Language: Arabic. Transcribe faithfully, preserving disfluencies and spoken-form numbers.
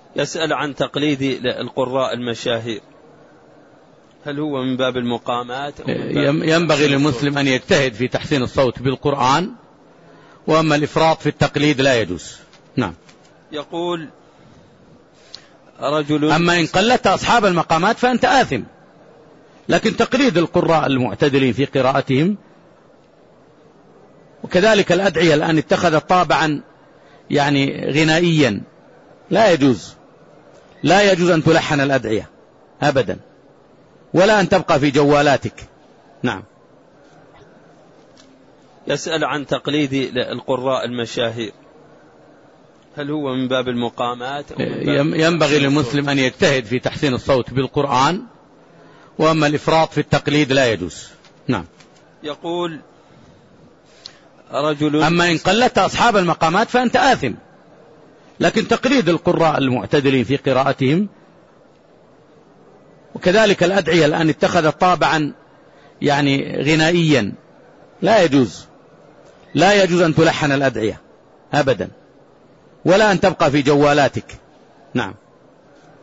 يسأل عن تقليد القراء المشاهير، هل هو من باب المقامات؟ ينبغي للمسلم أن يجتهد في تحسين الصوت بالقرآن، وأما الإفراط في التقليد لا يجوز. نعم. يقول رجل: أما إن قلدت أصحاب المقامات فأنت آثم، لكن تقليد القراء المعتدلين في قراءتهم، وكذلك الأدعية الآن اتخذت طابعا يعني غنائيا، لا يجوز، لا يجوز أن تلحن الأدعية أبدا، ولا أن تبقى في جوالاتك. نعم. يسأل عن تقليد القراء المشاهير، هل هو من باب المقامات؟ ينبغي للمسلم أن يجتهد في تحسين الصوت بالقرآن، وأما الإفراط في التقليد لا يجوز. نعم. يقول رجل: أما إن قلدت أصحاب المقامات فأنت آثم، لكن تقليد القراء المعتدلين في قراءتهم، وكذلك الأدعية الآن اتخذت طابعا يعني غنائيا، لا يجوز، لا يجوز أن تلحن الأدعية أبدا، ولا أن تبقى في جوالاتك. نعم.